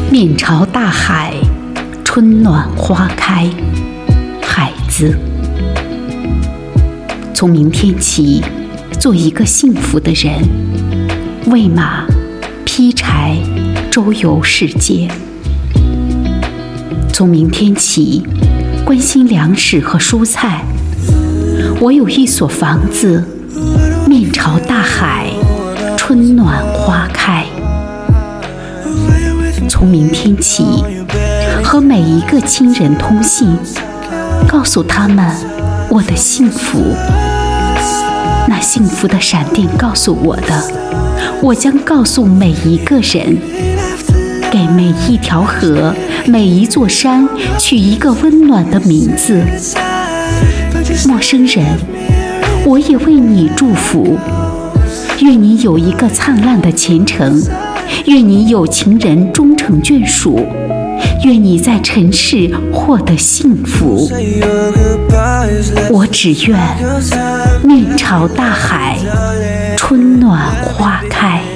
面朝大海，春暖花开。孩子，从明天起，做一个幸福的人，喂马，劈柴，周游世界。从明天起，关心粮食和蔬菜。我有一所房子，面朝大海，春暖花开。从明天起，和每一个亲人通信，告诉他们我的幸福。那幸福的闪电告诉我的，我将告诉每一个人。给每一条河，每一座山取一个温暖的名字。陌生人，我也为你祝福。愿你有一个灿烂的前程，愿你有情人终成眷属，愿你在尘世获得幸福。我只愿面朝大海，春暖花开。